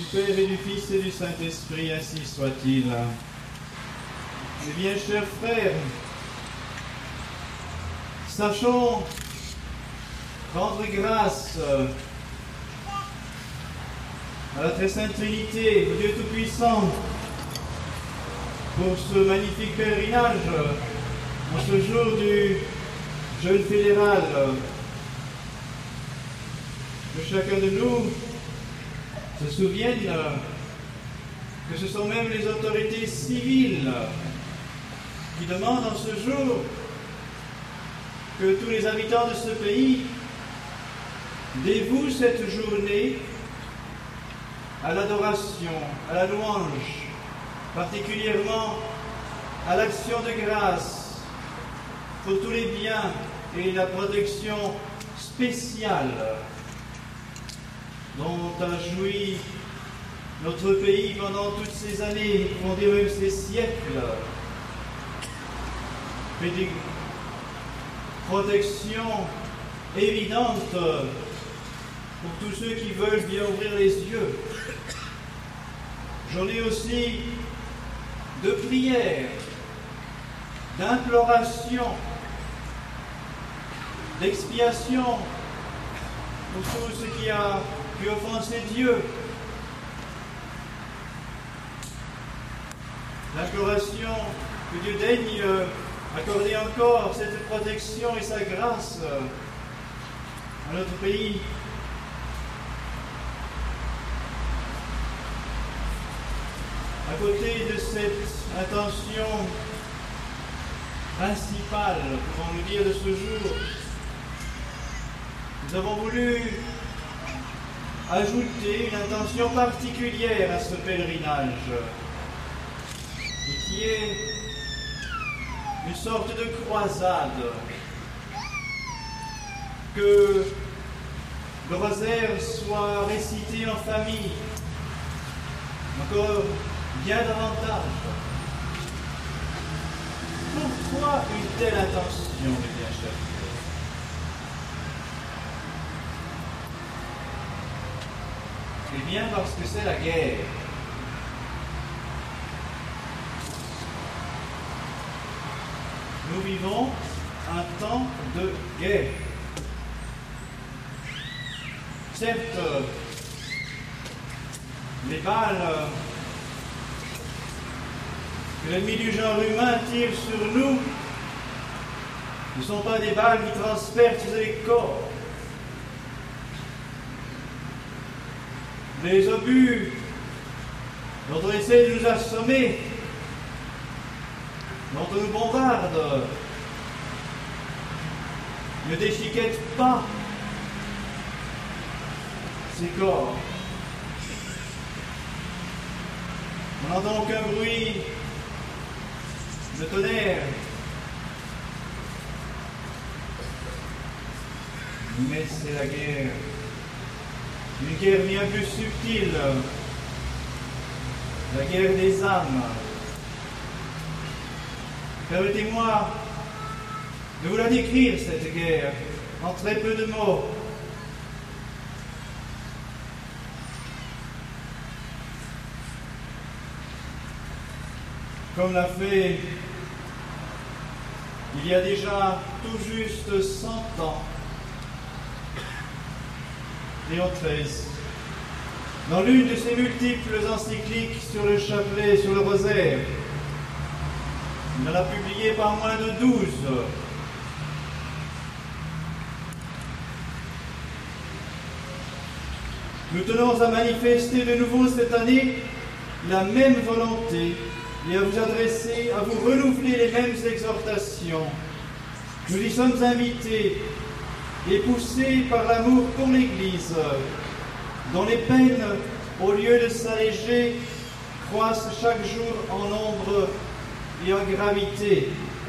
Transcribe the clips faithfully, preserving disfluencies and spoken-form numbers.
Du Père et du Fils et du Saint-Esprit, ainsi soit-il. Eh bien, chers frères, sachons rendre grâce à la très sainte Trinité, au Dieu Tout-Puissant, pour ce magnifique pèlerinage en ce jour du jeûne fédéral. Que chacun de nous se souvienne que ce sont même les autorités civiles qui demandent en ce jour que tous les habitants de ce pays dévouent cette journée à l'adoration, à la louange, particulièrement à l'action de grâce pour tous les biens et la protection spéciale dont a joui notre pays pendant toutes ces années, nous pouvons dire même ces siècles, fait des protections évidentes pour tous ceux qui veulent bien ouvrir les yeux. J'en ai aussi de prières, d'imploration, d'expiation pour tout ce qui a pu offenser Dieu. L'imploration que Dieu daigne accorder encore cette protection et sa grâce à notre pays. À côté de cette intention principale, pouvons-nous dire, de ce jour, nous avons voulu ajouter une intention particulière à ce pèlerinage, et qui est une sorte de croisade, que le rosaire soit récité en famille, encore bien davantage. Pourquoi une telle intention, mes bien chers frères? Eh bien parce que c'est la guerre. Nous vivons un temps de guerre. Certes, les balles que l'ennemi du genre humain tire sur nous ne sont pas des balles qui transpercent les corps. Les obus dont on essaie de nous assommer, dont on nous bombarde, ne déchiquettent pas ces corps. On n'entend aucun bruit de tonnerre, mais c'est la guerre, une guerre bien plus subtile, la guerre des âmes. Permettez-moi de vous la décrire, cette guerre, en très peu de mots. Comme l'a fait il y a déjà tout juste cent ans, Léon treize, dans l'une de ses multiples encycliques sur le chapelet, sur le rosaire. Il en a publié pas moins de douze. Nous tenons à manifester de nouveau cette année la même volonté et à vous adresser, à vous renouveler les mêmes exhortations. Nous y sommes invités et poussés par l'amour pour l'Église, dont les peines, au lieu de s'alléger, croissent chaque jour en nombre et en gravité.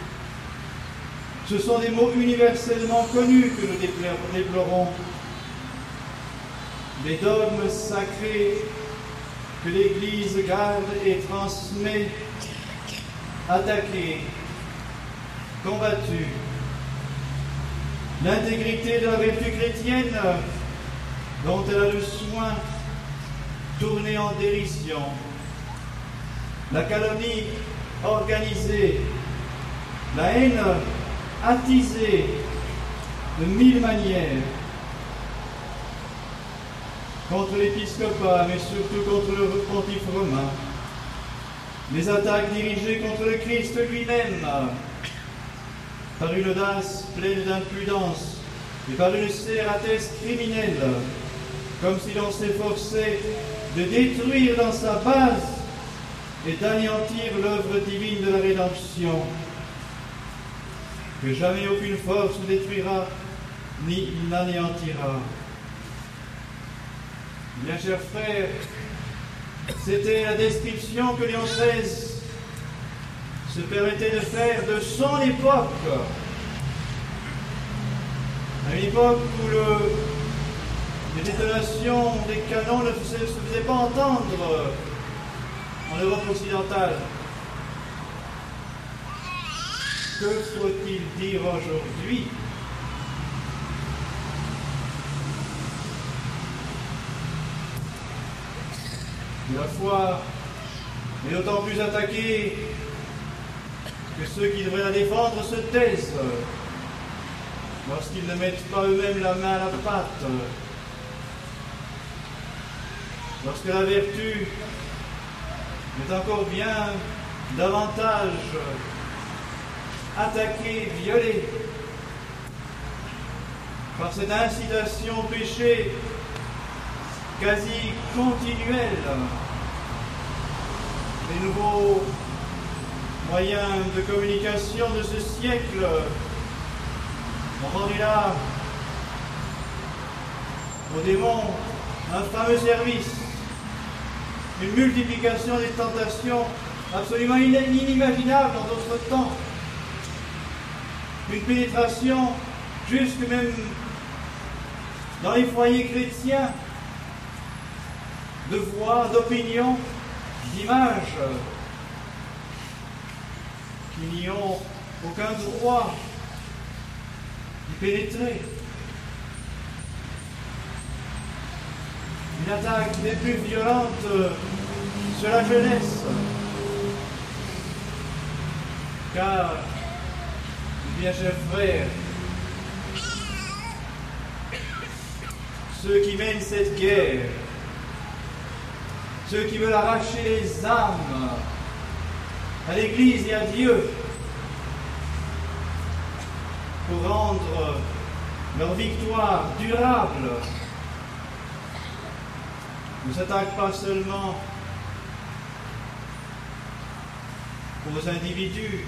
Ce sont des mots universellement connus que nous déplorons. Les dogmes sacrés que l'Église garde et transmet, attaqués, combattus. L'intégrité de la vertu chrétienne dont elle a le soin tournée en dérision, la calomnie organisée, la haine attisée de mille manières contre l'épiscopat, mais surtout contre le pontife romain, les attaques dirigées contre le Christ lui-même, par une audace pleine d'impudence et par une serratesse criminelle, comme si l'on s'efforçait de détruire dans sa base et d'anéantir l'œuvre divine de la rédemption, que jamais aucune force ne détruira ni n'anéantira. Bien chers frères, c'était la description que Léon treize se permettait de faire de son époque, à une époque où le, les détonations des canons ne se, se faisaient pas entendre en Europe occidentale. Que faut-il dire aujourd'hui? La foi est d'autant plus attaquée que ceux qui devraient la défendre se taisent lorsqu'ils ne mettent pas eux-mêmes la main à la pâte, lorsque la vertu est encore bien davantage attaquée, violée par cette incitation au péché quasi continuelle. Les nouveaux moyens de communication de ce siècle ont rendu là au démon un fameux service, une multiplication des tentations absolument inimaginable en d'autres temps, une pénétration jusque même dans les foyers chrétiens de voix, d'opinions, d'images qui n'y ont aucun droit d'y pénétrer. Une attaque des plus violentes sur la jeunesse, car, bien chers frères, ceux qui mènent cette guerre, ceux qui veulent arracher les âmes à l'Église et à Dieu pour rendre leur victoire durable, ne s'attaquent pas seulement aux individus,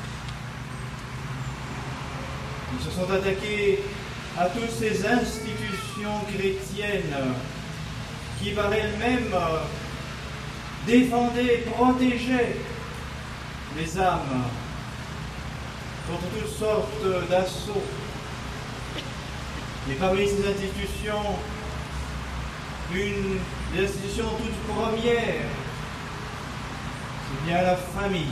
ils se sont attaqués à toutes ces institutions chrétiennes qui par elles-mêmes défendaient, protégeaient les âmes contre toutes sortes d'assauts. Et parmi ces institutions, une des institutions toutes premières, c'est bien la famille.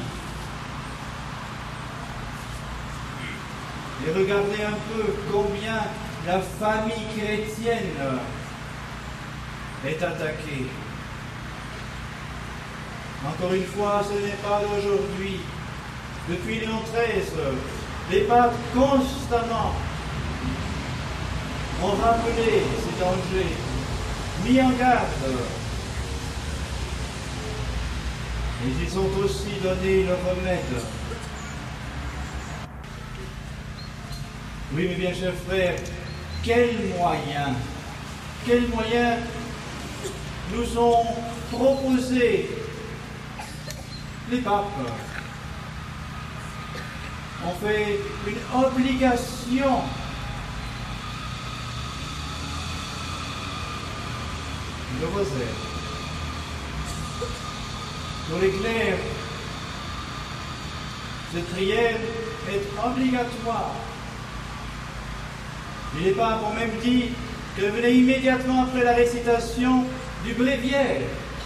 Et regardez un peu combien la famille chrétienne est attaquée. Encore une fois, ce n'est pas d'aujourd'hui. Depuis Léon treize, les papes constamment ont rappelé ces dangers, mis en garde. Mais ils ont aussi donné le remède. Oui, mais bien chers frères, quels moyens, quels moyens nous ont proposés les papes? On fait une obligation le rosaire. Pour les clercs, cette prière est obligatoire. Et les papes ont même dit qu'elle venait immédiatement après la récitation du bréviaire.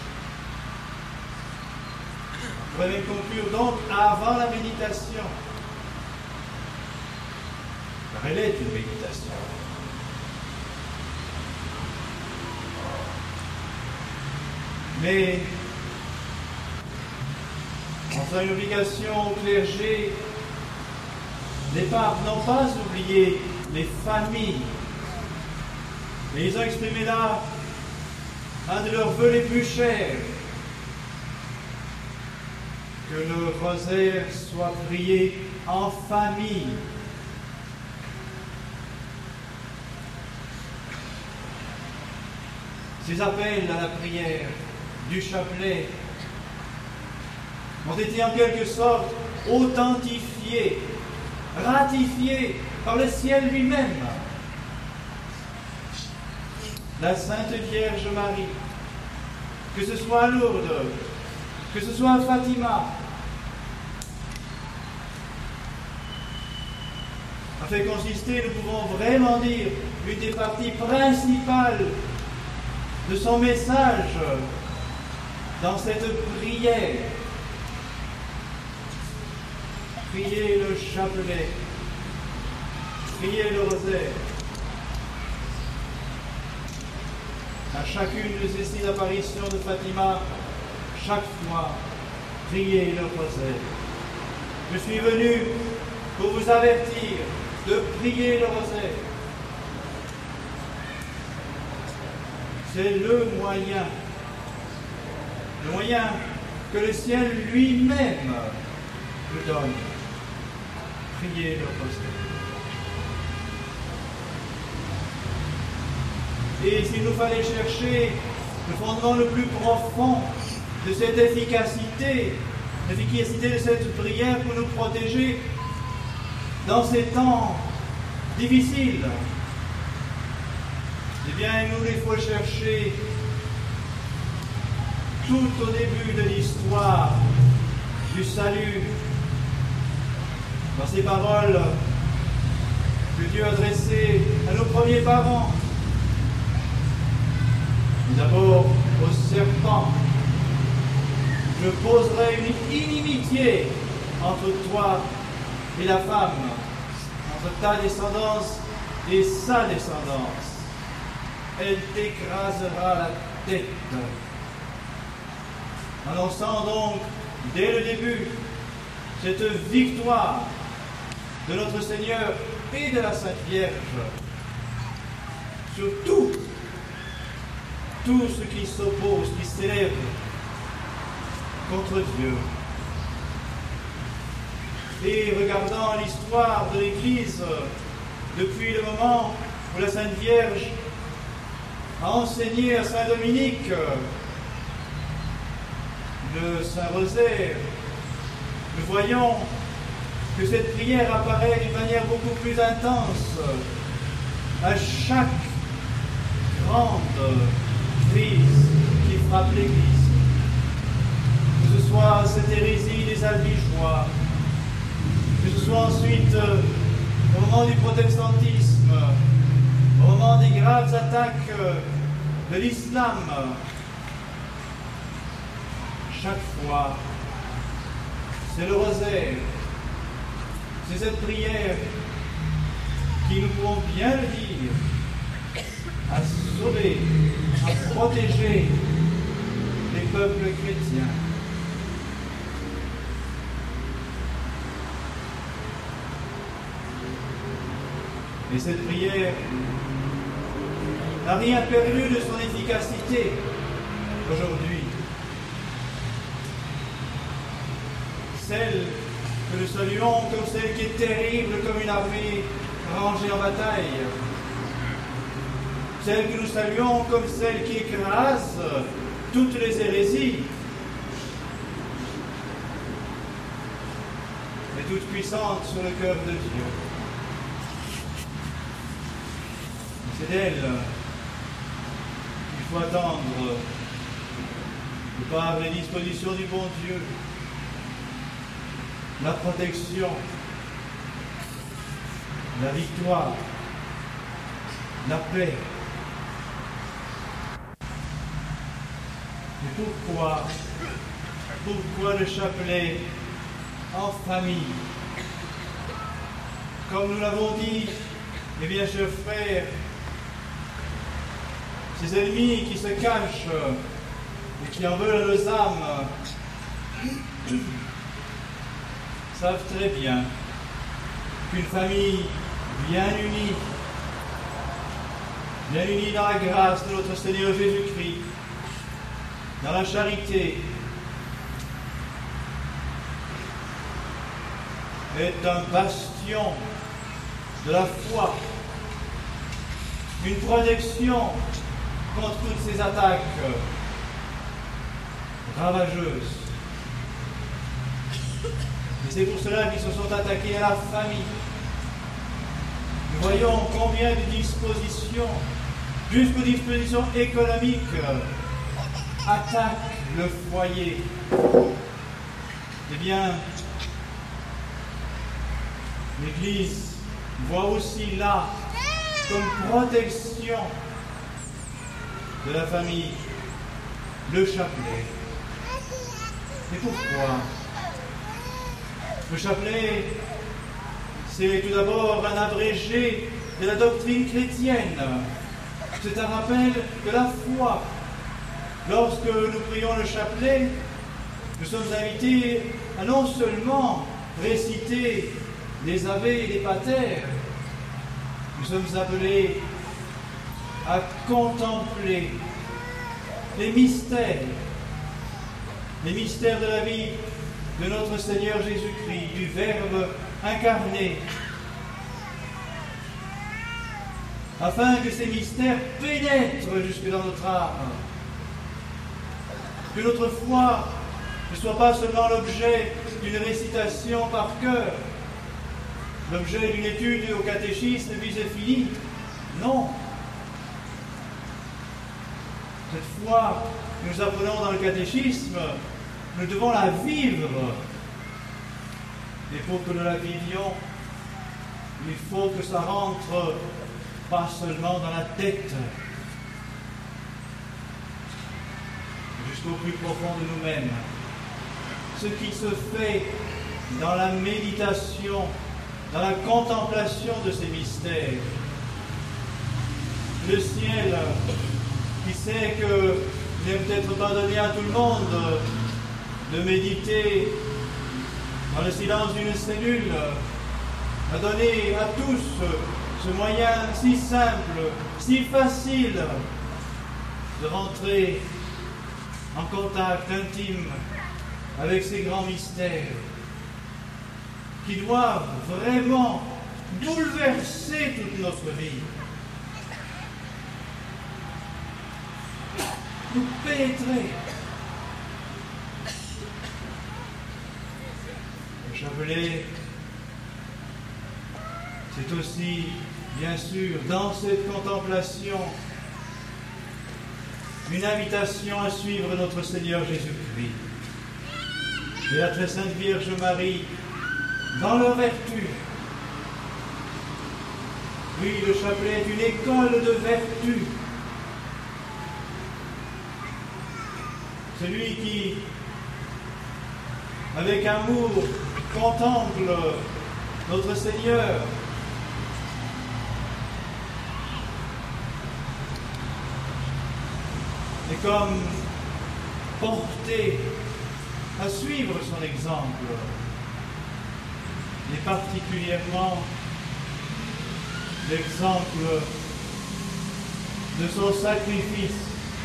On pourrait même conclure donc avant la méditation. Car elle est une méditation. Mais enfin, une obligation au clergé n'est pas, non pas oublier les familles. Mais ils ont exprimé là un de leurs vœux les plus chers, que le rosaire soit prié en famille. Ces appels à la prière du chapelet ont été en quelque sorte authentifiés, ratifiés par le ciel lui-même. La Sainte Vierge Marie, que ce soit à Lourdes, que ce soit à Fatima, a fait consister, nous pouvons vraiment dire, une des parties principales de son message dans cette prière. Priez le chapelet, priez le rosaire. À chacune de ces six apparitions de Fatima, chaque fois, priez le rosaire. Je suis venu pour vous avertir de prier le rosaire. C'est le moyen, le moyen que le ciel lui-même nous donne. Priez le rosaire. Et s'il nous fallait chercher le fondement le plus profond de cette efficacité, l'efficacité de cette prière pour nous protéger dans ces temps difficiles, eh bien, nous il faut chercher tout au début de l'histoire du salut, dans ces paroles que Dieu a adressées à nos premiers parents. D'abord au serpent, je poserai une inimitié entre toi et la femme, entre ta descendance et sa descendance. Elle t'écrasera la tête. Annonçant donc, dès le début, cette victoire de notre Seigneur et de la Sainte Vierge sur tout, tout ce qui s'oppose, qui s'élève contre Dieu. Et regardant l'histoire de l'Église depuis le moment où la Sainte Vierge a enseigné à Saint Dominique le Saint Rosaire, nous voyons que cette prière apparaît d'une manière beaucoup plus intense à chaque grande crise qui frappe l'Église. Que ce soit cette hérésie des Albigeois, que ce soit ensuite au moment du protestantisme, au moment des graves attaques de l'islam, chaque fois, c'est le rosaire, c'est cette prière qui, nous pouvons bien le dire, a sauvé, a protégé les peuples chrétiens. Et cette prière n'a rien perdu de son efficacité aujourd'hui. Celle que nous saluons comme celle qui est terrible comme une armée rangée en bataille. Celle que nous saluons comme celle qui écrase toutes les hérésies. Mais toute puissante sur le cœur de Dieu. C'est d'elle qu'il faut attendre, de par les dispositions du bon Dieu, la protection, la victoire, la paix. Et pourquoi, pourquoi le chapelet en famille? Comme nous l'avons dit, mes bien chers frères, ces ennemis qui se cachent et qui en veulent à nos âmes savent très bien qu'une famille bien unie, bien unie dans la grâce de notre Seigneur Jésus-Christ, dans la charité, est un bastion de la foi, une protection contre toutes ces attaques ravageuses. Et c'est pour cela qu'ils se sont attaqués à la famille. Nous voyons combien de dispositions, jusqu'aux dispositions économiques, attaquent le foyer. Eh bien, l'Église voit aussi là, comme protection de la famille, le chapelet. Et pourquoi? Le chapelet, c'est tout d'abord un abrégé de la doctrine chrétienne. C'est un rappel de la foi. Lorsque nous prions le chapelet, nous sommes invités à non seulement réciter les Ave et les Pater, nous sommes appelés à contempler les mystères, les mystères de la vie de notre Seigneur Jésus-Christ, du Verbe incarné, afin que ces mystères pénètrent jusque dans notre âme, que notre foi ne soit pas seulement l'objet d'une récitation par cœur, l'objet d'une étude au catéchisme puis c'est fini. Non. Cette foi que nous apprenons dans le catéchisme, nous devons la vivre. Et pour que nous la vivions, il faut que ça rentre pas seulement dans la tête, jusqu'au plus profond de nous-mêmes. Ce qui se fait dans la méditation, dans la contemplation de ces mystères. Le ciel, qui sait qu'il n'est peut-être pas donné à tout le monde de méditer dans le silence d'une cellule, a donné à tous ce moyen si simple, si facile de rentrer en contact intime avec ces grands mystères qui doivent vraiment bouleverser toute notre vie, nous pénétrer. Le chapelet, c'est aussi, bien sûr, dans cette contemplation, une invitation à suivre notre Seigneur Jésus-Christ et la très sainte Vierge Marie dans leur vertu. Oui, le chapelet est une école de vertu. Celui qui, avec amour, contemple notre Seigneur, est comme porté à suivre son exemple, et particulièrement l'exemple de son sacrifice.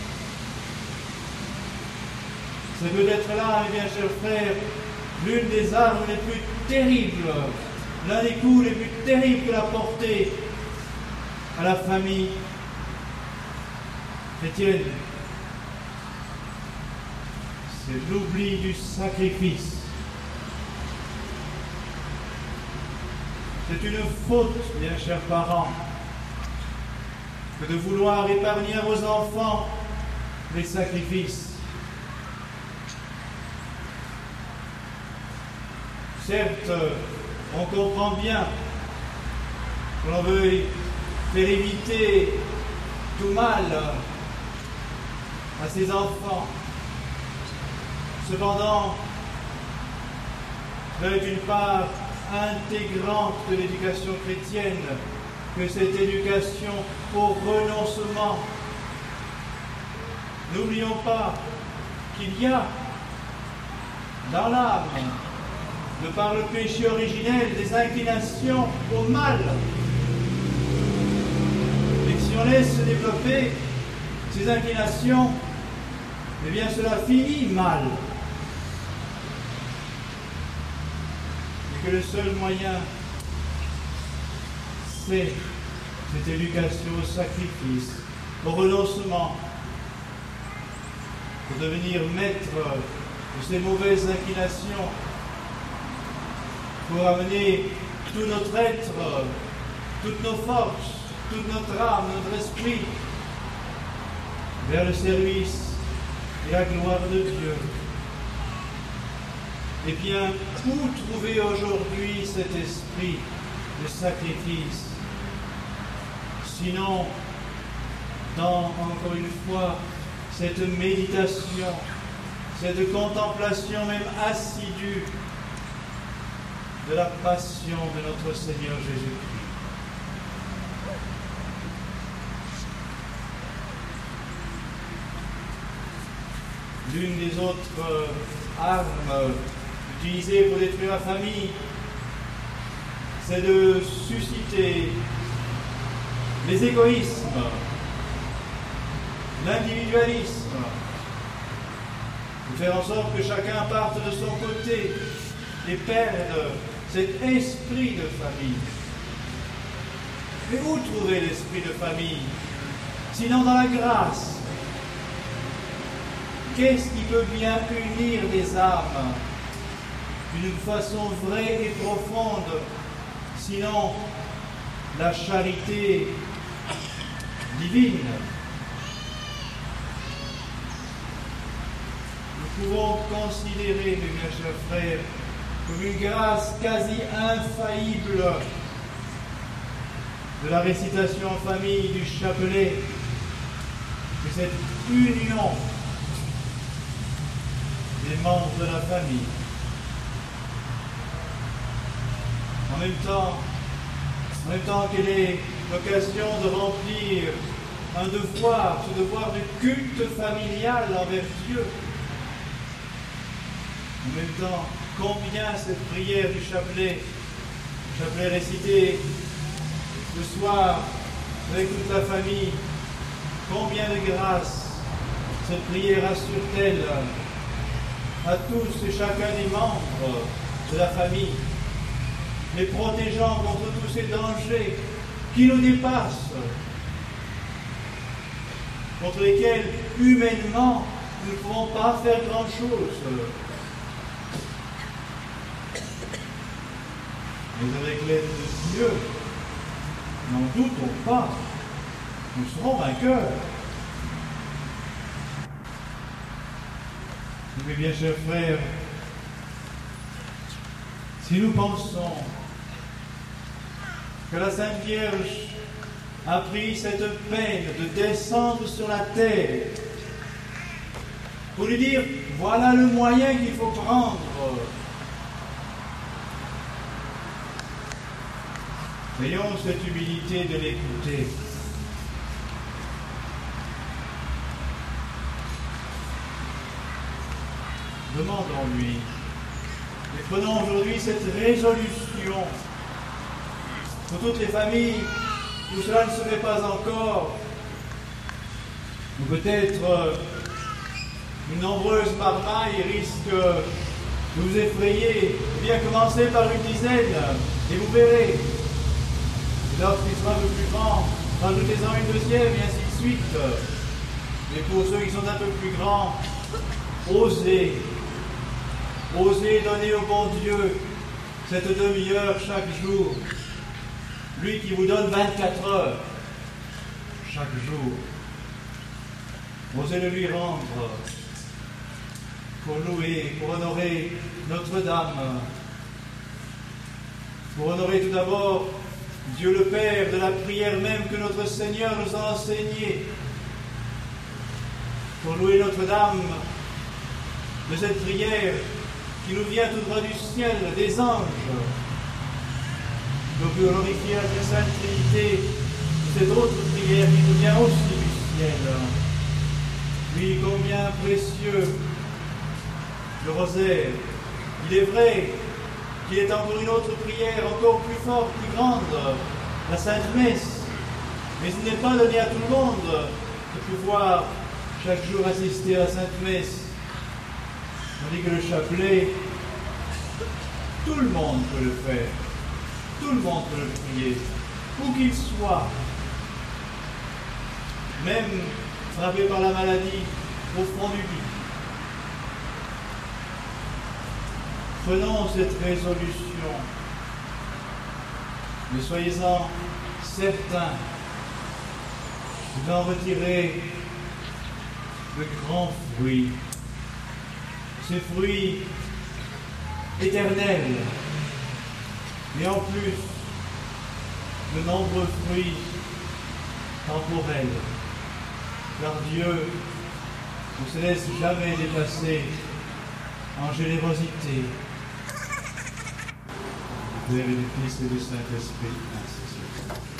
C'est peut-être là, mes bien chers frères, l'une des armes les plus terribles, l'un des coups les plus terribles que l'a porté à la famille chrétienne. C'est l'oubli du sacrifice. C'est une faute, bien chers parents, que de vouloir épargner à vos enfants les sacrifices. Certes, on comprend bien que l'on veut faire éviter tout mal à ses enfants. Cependant, c'est une part intégrante de l'éducation chrétienne que cette éducation au renoncement. N'oublions pas qu'il y a dans l'âme, de par le péché originel, des inclinations au mal. Et que si on laisse se développer ces inclinations, eh bien cela finit mal. Et que le seul moyen, c'est cette éducation au sacrifice, au renoncement, pour devenir maître de ces mauvaises inclinations, pour amener tout notre être, toutes nos forces, toute notre âme, notre esprit vers le service et la gloire de Dieu. Eh bien, où trouver aujourd'hui cet esprit de sacrifice, sinon dans, encore une fois, cette méditation, cette contemplation même assidue de la passion de notre Seigneur Jésus-Christ. L'une des autres armes utilisées pour détruire la famille, c'est de susciter les égoïsmes, l'individualisme, de faire en sorte que chacun parte de son côté et perde cet esprit de famille. Mais où trouver l'esprit de famille, sinon dans la grâce? Qu'est-ce qui peut bien unir les âmes d'une façon vraie et profonde, sinon la charité divine? Nous pouvons considérer, mes bien chers frères, comme une grâce quasi infaillible de la récitation en famille du chapelet, que cette union des membres de la famille. En même temps, en même temps qu'elle est l'occasion de remplir un devoir, ce devoir de culte familial envers Dieu. En même temps, combien cette prière du chapelet, le chapelet récité ce soir avec toute la famille, combien de grâce cette prière assure-t-elle à tous et chacun des membres de la famille, les protégeant contre tous ces dangers qui nous dépassent, contre lesquels humainement nous ne pouvons pas faire grand-chose. Mais avec l'aide de Dieu, n'en doutons pas, nous serons vainqueurs. Mes bien chers frères, si nous pensons que la Sainte Vierge a pris cette peine de descendre sur la terre pour lui dire, voilà le moyen qu'il faut prendre, ayons cette humilité de l'écouter. Demandons-lui. Et prenons aujourd'hui cette résolution pour toutes les familles où cela ne se fait pas encore, ou peut-être euh, une nombreuse marmaille risque de vous effrayer. Eh bien, commencez par une dizaine et vous verrez. Et lorsqu'il sera un peu plus grand, rajoutez-en une deuxième et ainsi de suite. Et pour ceux qui sont un peu plus grands, osez. Osez donner au bon Dieu cette demi-heure chaque jour. Lui qui vous donne vingt-quatre heures chaque jour. Osez le lui rendre pour louer, pour honorer Notre-Dame. Pour honorer tout d'abord Dieu le Père de la prière même que notre Seigneur nous a enseignée. Pour louer Notre-Dame de cette prière qui nous vient tout droit du ciel, des anges. Donc glorifier la très Sainte Trinité de cette autre prière qui nous vient aussi du ciel. Oui, combien précieux le rosaire. Il est vrai qu'il est encore une autre prière, encore plus forte, plus grande, la Sainte Messe. Mais il n'est pas donné à tout le monde de pouvoir chaque jour assister à la Sainte Messe. Tandis que le chapelet, tout le monde peut le faire. Tout le monde peut le prier, où qu'il soit. Même frappé par la maladie au fond du lit. Prenons cette résolution, mais soyez-en certains d'en retirer de grands fruits, ces fruits éternels, mais en plus de nombreux fruits temporels, car Dieu ne se laisse jamais dépasser en générosité. Du Père et du Fils et du Saint-Esprit. Ainsi soit.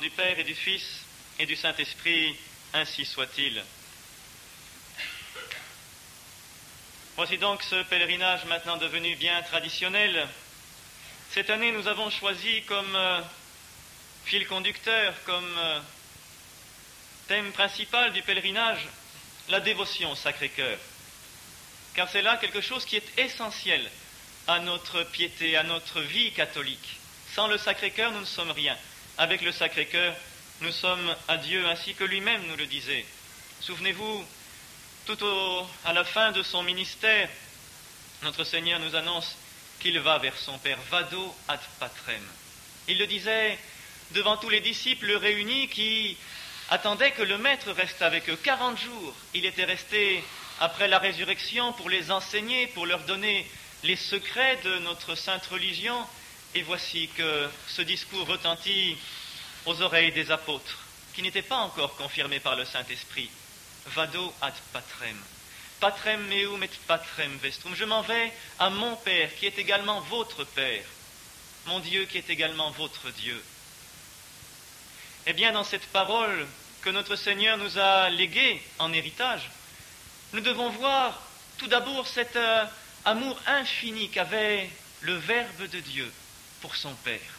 du Père et du Fils et du Saint-Esprit, ainsi soit-il. Voici donc ce pèlerinage maintenant devenu bien traditionnel. Cette année, nous avons choisi comme euh, fil conducteur, comme euh, thème principal du pèlerinage, la dévotion au Sacré-Cœur. Car c'est là quelque chose qui est essentiel à notre piété, à notre vie catholique. Sans le Sacré-Cœur, nous ne sommes rien. Avec le Sacré-Cœur, nous sommes à Dieu, ainsi que lui-même nous le disait. Souvenez-vous, tout au, à la fin de son ministère, notre Seigneur nous annonce qu'il va vers son Père, vado ad patrem. Il le disait devant tous les disciples réunis qui attendaient que le Maître reste avec eux quarante jours. Il était resté après la résurrection pour les enseigner, pour leur donner les secrets de notre sainte religion. Et voici que ce discours retentit aux oreilles des apôtres, qui n'étaient pas encore confirmés par le Saint-Esprit. Vado ad patrem. Patrem meum et patrem vestrum. Je m'en vais à mon Père, qui est également votre Père. Mon Dieu, qui est également votre Dieu. Eh bien, dans cette parole que notre Seigneur nous a léguée en héritage, nous devons voir tout d'abord cet euh, amour infini qu'avait le Verbe de Dieu pour son Père.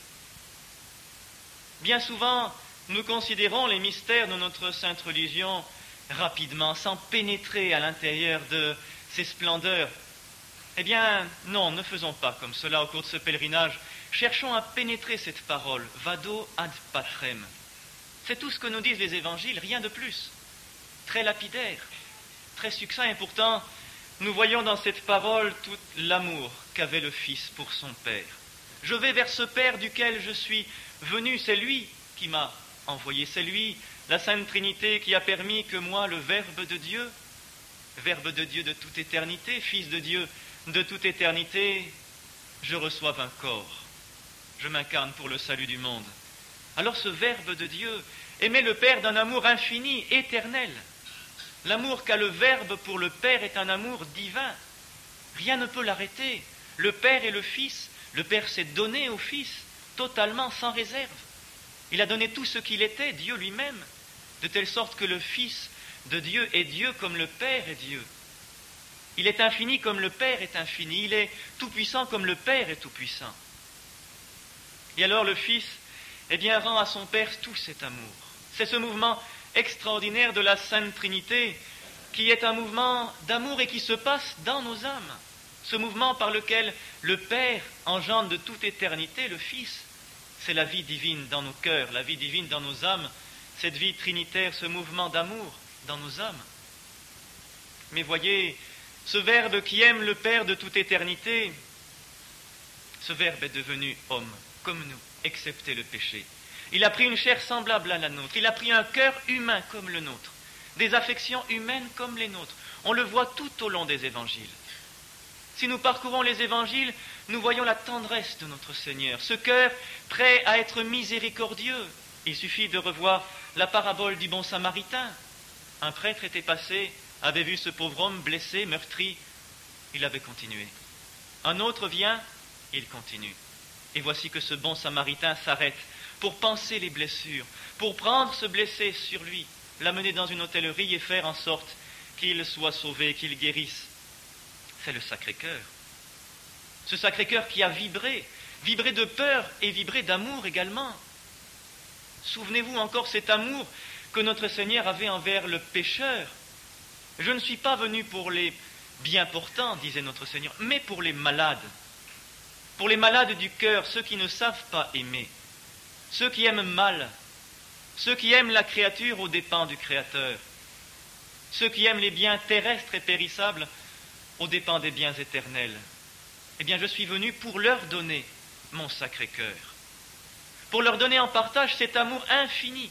Bien souvent, nous considérons les mystères de notre sainte religion rapidement, sans pénétrer à l'intérieur de ces splendeurs. Eh bien, non, ne faisons pas comme cela au cours de ce pèlerinage. Cherchons à pénétrer cette parole, vado ad patrem. C'est tout ce que nous disent les évangiles, rien de plus. Très lapidaire, très succinct, et pourtant, nous voyons dans cette parole tout l'amour qu'avait le Fils pour son Père. Je vais vers ce Père duquel je suis venu, c'est lui qui m'a envoyé, c'est lui, la Sainte Trinité, qui a permis que moi, le Verbe de Dieu, Verbe de Dieu de toute éternité, Fils de Dieu de toute éternité, je reçoive un corps, je m'incarne pour le salut du monde. Alors ce Verbe de Dieu aimait le Père d'un amour infini, éternel. L'amour qu'a le Verbe pour le Père est un amour divin. Rien ne peut l'arrêter. Le Père et le Fils, le Père s'est donné au Fils, totalement, sans réserve. Il a donné tout ce qu'il était, Dieu lui-même, de telle sorte que le Fils de Dieu est Dieu comme le Père est Dieu. Il est infini comme le Père est infini. Il est tout-puissant comme le Père est tout-puissant. Et alors le Fils, eh bien, rend à son Père tout cet amour. C'est ce mouvement extraordinaire de la Sainte Trinité qui est un mouvement d'amour et qui se passe dans nos âmes. Ce mouvement par lequel le Père engendre de toute éternité le Fils. C'est la vie divine dans nos cœurs, la vie divine dans nos âmes, cette vie trinitaire, ce mouvement d'amour dans nos âmes. Mais voyez, ce Verbe qui aime le Père de toute éternité, ce Verbe est devenu homme, comme nous, excepté le péché. Il a pris une chair semblable à la nôtre, il a pris un cœur humain comme le nôtre, des affections humaines comme les nôtres. On le voit tout au long des évangiles. Si nous parcourons les évangiles, nous voyons la tendresse de notre Seigneur, ce cœur prêt à être miséricordieux. Il suffit de revoir la parabole du bon Samaritain. Un prêtre était passé, avait vu ce pauvre homme blessé, meurtri, il avait continué. Un autre vient, il continue. Et voici que ce bon Samaritain s'arrête pour panser les blessures, pour prendre ce blessé sur lui, l'amener dans une hôtellerie et faire en sorte qu'il soit sauvé, qu'il guérisse. C'est le Sacré-Cœur. Ce Sacré-Cœur qui a vibré, vibré de peur et vibré d'amour également. Souvenez-vous encore cet amour que notre Seigneur avait envers le pécheur. Je ne suis pas venu pour les bien portants, disait notre Seigneur, mais pour les malades. Pour les malades du cœur, ceux qui ne savent pas aimer, ceux qui aiment mal, ceux qui aiment la créature aux dépens du Créateur, ceux qui aiment les biens terrestres et périssables aux dépens des biens éternels. Eh bien, je suis venu pour leur donner mon Sacré-Cœur, pour leur donner en partage cet amour infini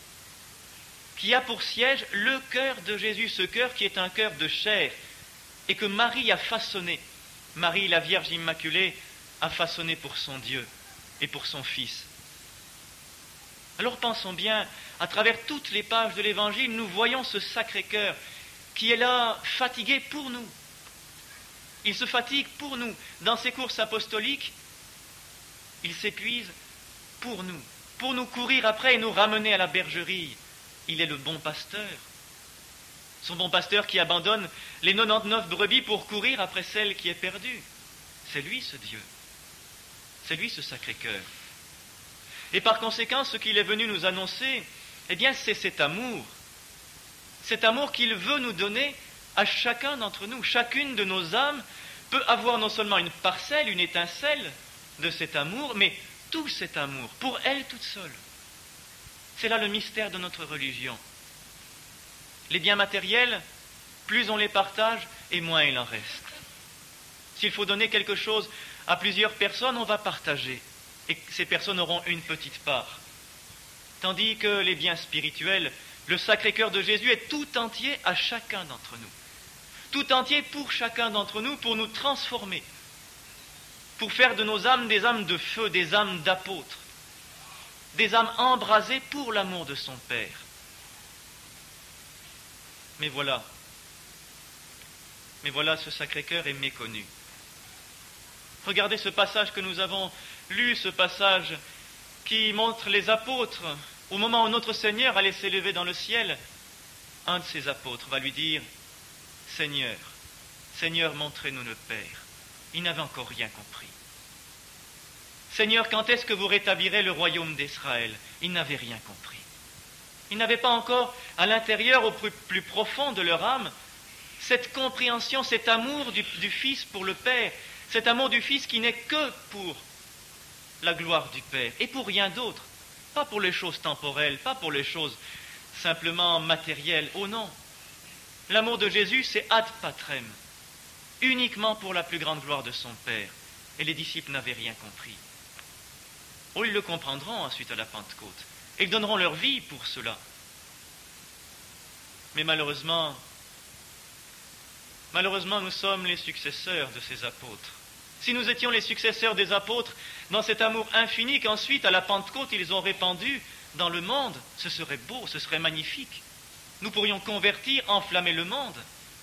qui a pour siège le cœur de Jésus, ce cœur qui est un cœur de chair et que Marie a façonné. Marie, la Vierge Immaculée, a façonné pour son Dieu et pour son Fils. Alors pensons bien, à travers toutes les pages de l'Évangile, nous voyons ce Sacré-Cœur qui est là, fatigué pour nous. Il se fatigue pour nous. Dans ses courses apostoliques, il s'épuise pour nous. pour nous courir après et nous ramener à la bergerie. Il est le bon pasteur. Son bon pasteur qui abandonne les quatre-vingt-dix-neuf brebis pour courir après celle qui est perdue. C'est lui ce Dieu. C'est lui ce Sacré-Cœur. Et par conséquent, ce qu'il est venu nous annoncer, eh bien, c'est cet amour. Cet amour qu'il veut nous donner à chacun d'entre nous. Chacune de nos âmes peut avoir non seulement une parcelle, une étincelle de cet amour, mais tout cet amour, pour elle toute seule. C'est là le mystère de notre religion. Les biens matériels, plus on les partage, et moins il en reste. S'il faut donner quelque chose à plusieurs personnes, on va partager. Et ces personnes auront une petite part. Tandis que les biens spirituels, le Sacré-Cœur de Jésus est tout entier à chacun d'entre nous. Tout entier pour chacun d'entre nous, pour nous transformer. Pour faire de nos âmes des âmes de feu, des âmes d'apôtres. Des âmes embrasées pour l'amour de son Père. Mais voilà, mais voilà, ce Sacré-Cœur est méconnu. Regardez ce passage que nous avons lu, ce passage qui montre les apôtres. Au moment où notre Seigneur allait s'élever dans le ciel, un de ses apôtres va lui dire « Seigneur, Seigneur, montrez-nous le Père. » Il n'avait encore rien compris. « Seigneur, quand est-ce que vous rétablirez le royaume d'Israël ?» Il n'avait rien compris. Ils n'avaient pas encore, à l'intérieur, au plus, plus profond de leur âme, cette compréhension, cet amour du, du Fils pour le Père, cet amour du Fils qui n'est que pour la gloire du Père et pour rien d'autre, pas pour les choses temporelles, pas pour les choses simplement matérielles. Oh non, l'amour de Jésus, c'est ad patrem, uniquement pour la plus grande gloire de son Père. Et les disciples n'avaient rien compris. Oh, ils le comprendront ensuite à la Pentecôte. Ils donneront leur vie pour cela. Mais malheureusement, malheureusement, nous sommes les successeurs de ces apôtres. Si nous étions les successeurs des apôtres, dans cet amour infini qu'ensuite, à la Pentecôte, ils ont répandu dans le monde, ce serait beau, ce serait magnifique. Nous pourrions convertir, enflammer le monde.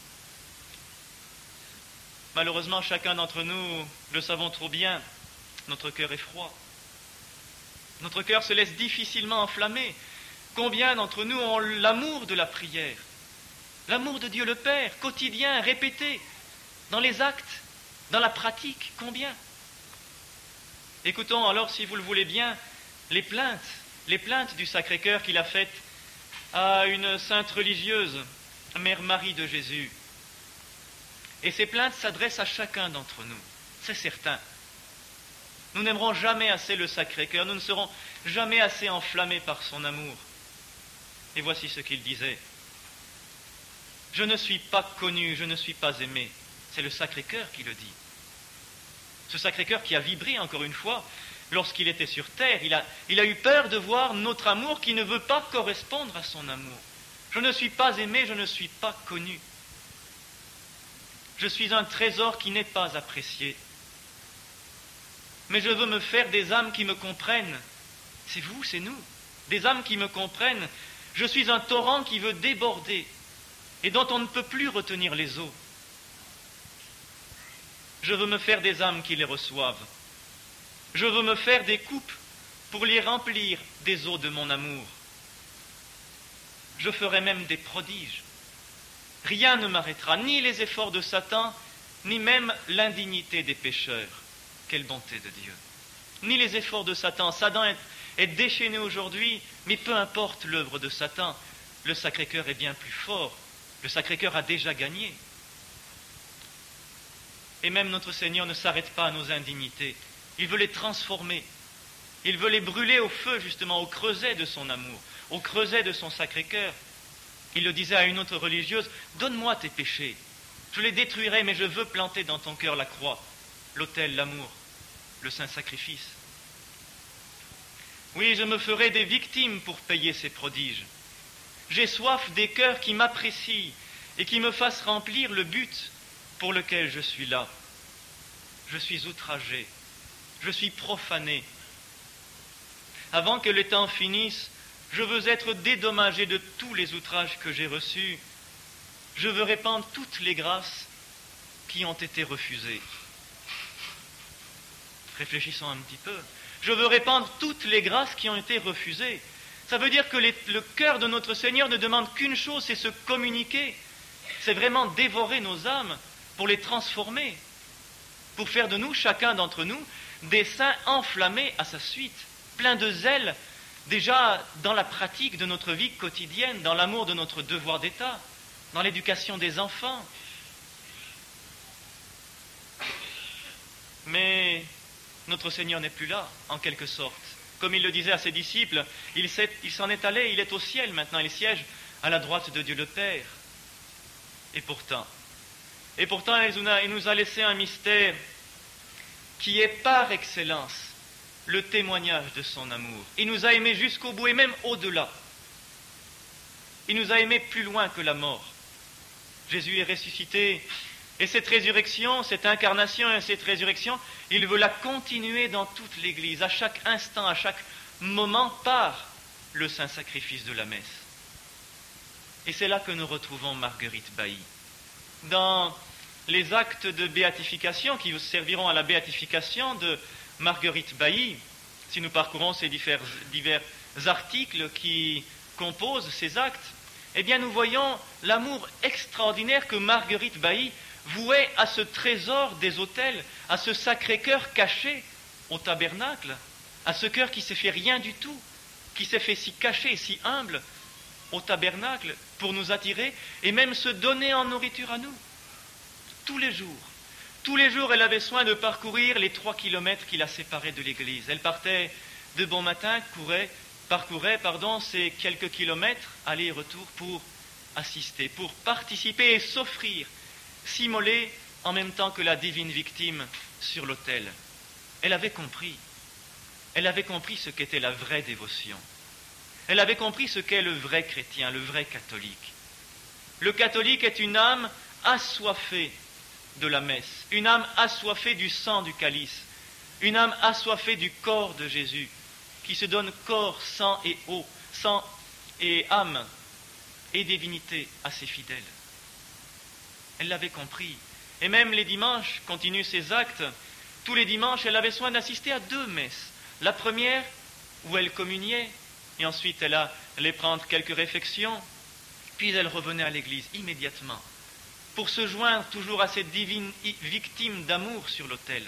Malheureusement, chacun d'entre nous, le savons trop bien, notre cœur est froid. Notre cœur se laisse difficilement enflammer. Combien d'entre nous ont l'amour de la prière, l'amour de Dieu le Père, quotidien, répété, dans les actes, dans la pratique, combien? Écoutons alors, si vous le voulez bien, les plaintes, les plaintes du Sacré-Cœur qu'il a faites à une sainte religieuse, Mère Marie de Jésus. Et ces plaintes s'adressent à chacun d'entre nous, c'est certain. Nous n'aimerons jamais assez le Sacré-Cœur, nous ne serons jamais assez enflammés par son amour. Et voici ce qu'il disait. « Je ne suis pas connu, je ne suis pas aimé. » C'est le Sacré-Cœur qui le dit. Ce Sacré-Cœur qui a vibré, encore une fois, lorsqu'il était sur terre. Il a, il a eu peur de voir notre amour qui ne veut pas correspondre à son amour. Je ne suis pas aimé, je ne suis pas connu. Je suis un trésor qui n'est pas apprécié. Mais je veux me faire des âmes qui me comprennent. C'est vous, c'est nous. Des âmes qui me comprennent. Je suis un torrent qui veut déborder et dont on ne peut plus retenir les eaux. Je veux me faire des âmes qui les reçoivent. Je veux me faire des coupes pour les remplir des eaux de mon amour. Je ferai même des prodiges. Rien ne m'arrêtera, ni les efforts de Satan, ni même l'indignité des pécheurs. Quelle bonté de Dieu. Ni les efforts de Satan. Satan est, est déchaîné aujourd'hui, mais peu importe l'œuvre de Satan. Le Sacré-Cœur est bien plus fort. Le Sacré-Cœur a déjà gagné. Et même notre Seigneur ne s'arrête pas à nos indignités. Il veut les transformer. Il veut les brûler au feu, justement, au creuset de son amour, au creuset de son Sacré-Cœur. Il le disait à une autre religieuse, « Donne-moi tes péchés. Je les détruirai, mais je veux planter dans ton cœur la croix, l'autel, l'amour, le saint sacrifice. Oui, je me ferai des victimes pour payer ces prodiges. J'ai soif des cœurs qui m'apprécient et qui me fassent remplir le but pour lequel je suis là. Je suis outragé, je suis profané. Avant que le temps finisse, je veux être dédommagé de tous les outrages que j'ai reçus. Je veux répandre toutes les grâces qui ont été refusées. Réfléchissons un petit peu. Je veux répandre toutes les grâces qui ont été refusées. Ça veut dire que les, le cœur de notre Seigneur ne demande qu'une chose, c'est se communiquer. C'est vraiment dévorer nos âmes pour les transformer, pour faire de nous, chacun d'entre nous, des saints enflammés à sa suite, pleins de zèle, déjà dans la pratique de notre vie quotidienne, dans l'amour de notre devoir d'État, dans l'éducation des enfants. Mais notre Seigneur n'est plus là, en quelque sorte. Comme il le disait à ses disciples, il, s'est, il s'en est allé, il est au ciel maintenant, il siège à la droite de Dieu le Père. Et pourtant, et pourtant il nous a laissé un mystère qui est par excellence le témoignage de son amour. Il nous a aimés jusqu'au bout et même au-delà. Il nous a aimés plus loin que la mort. Jésus est ressuscité et cette résurrection, cette incarnation et cette résurrection, il veut la continuer dans toute l'Église, à chaque instant, à chaque moment, par le saint sacrifice de la messe. Et c'est là que nous retrouvons Marguerite Bailly. Dans les actes de béatification qui serviront à la béatification de Marguerite Bailly, si nous parcourons ces divers, divers articles qui composent ces actes, eh bien nous voyons l'amour extraordinaire que Marguerite Bailly vouait à ce trésor des autels, à ce Sacré-Cœur caché au tabernacle, à ce cœur qui s'est fait rien du tout, qui s'est fait si caché et si humble au tabernacle pour nous attirer et même se donner en nourriture à nous. Tous les jours, tous les jours, elle avait soin de parcourir les trois kilomètres qui la séparaient de l'église. Elle partait de bon matin, courait, parcourait pardon, ces quelques kilomètres, aller et retour pour assister, pour participer et s'offrir, s'immoler en même temps que la divine victime sur l'autel. Elle avait compris, elle avait compris ce qu'était la vraie dévotion. Elle avait compris ce qu'est le vrai chrétien, le vrai catholique. Le catholique est une âme assoiffée de la messe, une âme assoiffée du sang du calice, une âme assoiffée du corps de Jésus, qui se donne corps, sang et eau, sang et âme et divinité à ses fidèles. Elle l'avait compris. Et même les dimanches, continuent ses actes, tous les dimanches, elle avait soin d'assister à deux messes. La première, où elle communiait, et ensuite elle allait prendre quelques réflexions, puis elle revenait à l'église immédiatement, pour se joindre toujours à cette divine victime d'amour sur l'autel.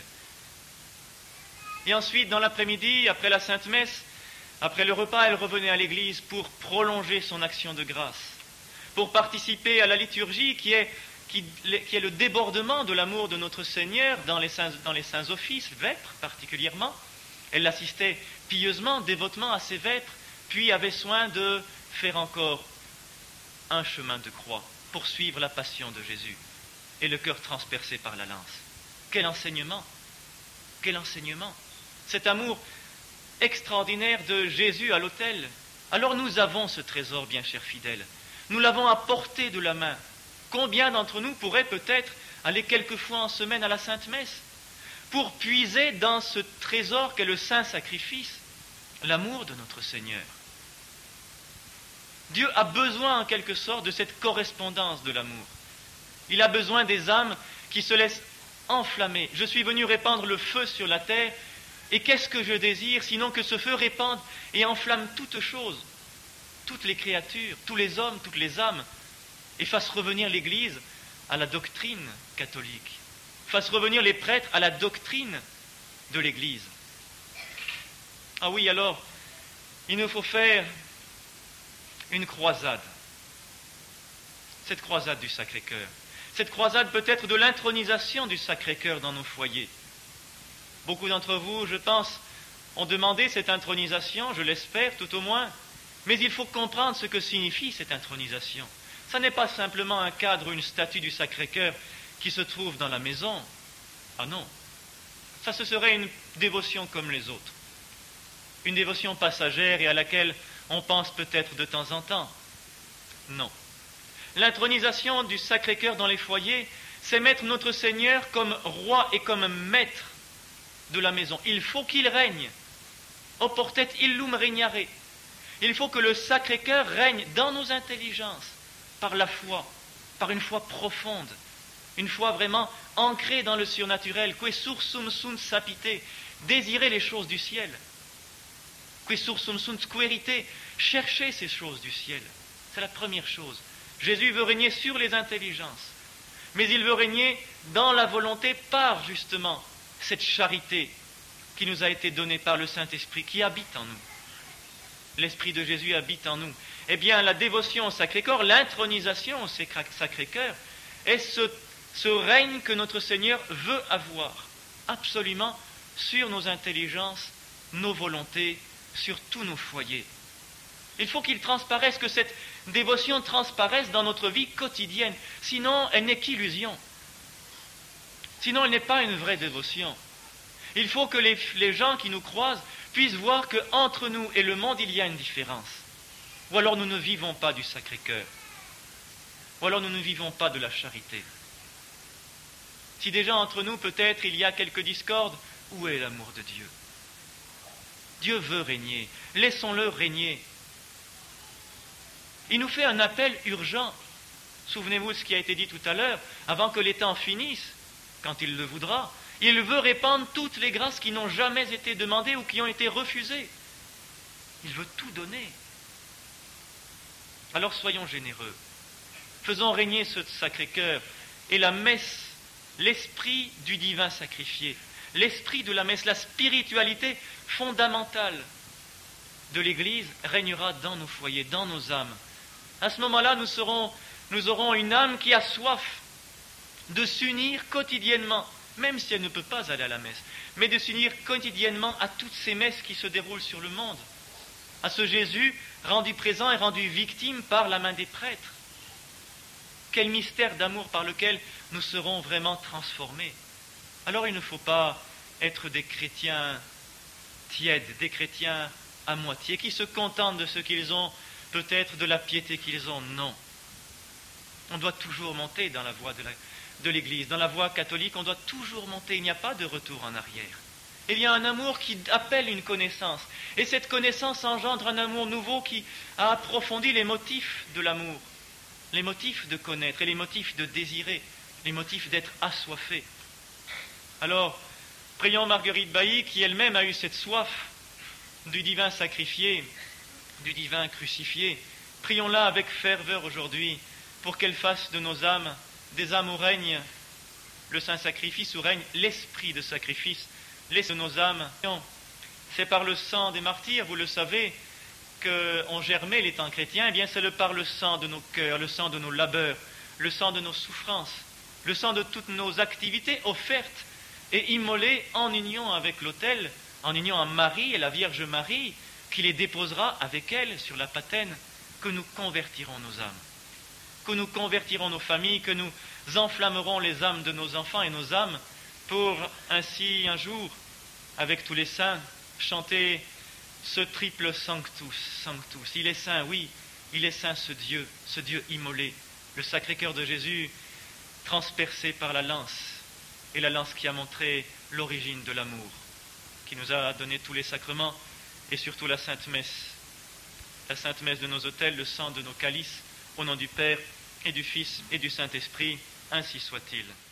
Et ensuite, dans l'après-midi, après la Sainte Messe, après le repas, elle revenait à l'église pour prolonger son action de grâce, pour participer à la liturgie qui est, qui, qui est le débordement de l'amour de notre Seigneur dans les saints, dans les saints offices, vêpres particulièrement. Elle assistait pieusement, dévotement à ces vêpres, puis avait soin de faire encore un chemin de croix pour suivre la passion de Jésus et le cœur transpercé par la lance. Quel enseignement! Quel enseignement! Cet amour extraordinaire de Jésus à l'autel. Alors nous avons ce trésor, bien chers fidèles. Nous l'avons à portée de la main. Combien d'entre nous pourraient peut-être aller quelques fois en semaine à la Sainte Messe pour puiser dans ce trésor qu'est le saint sacrifice, l'amour de notre Seigneur? Dieu a besoin en quelque sorte de cette correspondance de l'amour. Il a besoin des âmes qui se laissent enflammer. Je suis venu répandre le feu sur la terre, et qu'est-ce que je désire sinon que ce feu répande et enflamme toutes choses, toutes les créatures, tous les hommes, toutes les âmes, et fasse revenir l'Église à la doctrine catholique, fasse revenir les prêtres à la doctrine de l'Église. Ah oui, alors, il nous faut faire une croisade, cette croisade du Sacré-Cœur, cette croisade peut-être de l'intronisation du Sacré-Cœur dans nos foyers. Beaucoup d'entre vous, je pense, ont demandé cette intronisation, je l'espère tout au moins, mais il faut comprendre ce que signifie cette intronisation. Ça n'est pas simplement un cadre ou une statue du Sacré-Cœur qui se trouve dans la maison. Ah non, ça ce serait une dévotion comme les autres, une dévotion passagère et à laquelle on pense peut-être de temps en temps. Non. L'intronisation du Sacré-Cœur dans les foyers, c'est mettre notre Seigneur comme roi et comme maître de la maison. Il faut qu'il règne. Oportet illum regnare. Il faut que le Sacré-Cœur règne dans nos intelligences, par la foi, par une foi profonde, une foi vraiment ancrée dans le surnaturel, que sursum sunt sapite, désirer les choses du ciel, Qui sursum sunt querite, cherchez ces choses du ciel. C'est la première chose. Jésus veut régner sur les intelligences, mais il veut régner dans la volonté par justement cette charité qui nous a été donnée par le Saint-Esprit qui habite en nous. L'Esprit de Jésus habite en nous. Eh bien, la dévotion au Sacré-Cœur, l'intronisation au Sacré-Cœur, est ce, ce règne que notre Seigneur veut avoir, absolument, sur nos intelligences, nos volontés, sur tous nos foyers. Il faut qu'il transparaisse, que cette dévotion transparaisse dans notre vie quotidienne. Sinon, elle n'est qu'illusion. Sinon, elle n'est pas une vraie dévotion. Il faut que les, les gens qui nous croisent puissent voir qu'entre nous et le monde, il y a une différence. Ou alors nous ne vivons pas du Sacré-Cœur. Ou alors nous ne vivons pas de la charité. Si déjà entre nous, peut-être, il y a quelques discordes, où est l'amour de Dieu? Dieu veut régner. Laissons-le régner. Il nous fait un appel urgent. Souvenez-vous de ce qui a été dit tout à l'heure, avant que les temps finissent, quand il le voudra, il veut répandre toutes les grâces qui n'ont jamais été demandées ou qui ont été refusées. Il veut tout donner. Alors soyons généreux. Faisons régner ce Sacré-Cœur et la messe, l'esprit du divin sacrifié, l'esprit de la messe, la spiritualité fondamentale de l'Église régnera dans nos foyers, dans nos âmes. À ce moment-là, nous serons, nous aurons une âme qui a soif de s'unir quotidiennement, même si elle ne peut pas aller à la messe, mais de s'unir quotidiennement à toutes ces messes qui se déroulent sur le monde, à ce Jésus rendu présent et rendu victime par la main des prêtres. Quel mystère d'amour par lequel nous serons vraiment transformés. Alors il ne faut pas être des chrétiens tièdes, des chrétiens à moitié, qui se contentent de ce qu'ils ont, peut-être de la piété qu'ils ont. Non. On doit toujours monter dans la voie de, la, de l'Église, dans la voie catholique, on doit toujours monter, il n'y a pas de retour en arrière. Il y a un amour qui appelle une connaissance, et cette connaissance engendre un amour nouveau qui a approfondi les motifs de l'amour, les motifs de connaître et les motifs de désirer, les motifs d'être assoiffé. Alors, prions Marguerite Bailly, qui elle-même a eu cette soif du divin sacrifié, du divin crucifié. Prions-la avec ferveur aujourd'hui pour qu'elle fasse de nos âmes des âmes où règne le saint sacrifice, où règne l'esprit de sacrifice, laisse nos âmes. C'est par le sang des martyrs, vous le savez, qu'ont germé les temps chrétiens. Eh bien, c'est le par le sang de nos cœurs, le sang de nos labeurs, le sang de nos souffrances, le sang de toutes nos activités offertes et immolées en union avec l'autel, en union à Marie et la Vierge Marie, qui les déposera avec elle sur la patène, que nous convertirons nos âmes, que nous convertirons nos familles, que nous enflammerons les âmes de nos enfants et nos âmes, pour ainsi un jour, avec tous les saints, chanter ce triple Sanctus, Sanctus. Il est saint, oui, il est saint ce Dieu, ce Dieu immolé, le Sacré-Cœur de Jésus, transpercé par la lance, et la lance qui a montré l'origine de l'amour, qui nous a donné tous les sacrements, et surtout la Sainte Messe, la Sainte Messe de nos autels, le sang de nos calices, au nom du Père, et du Fils, et du Saint-Esprit, ainsi soit-il.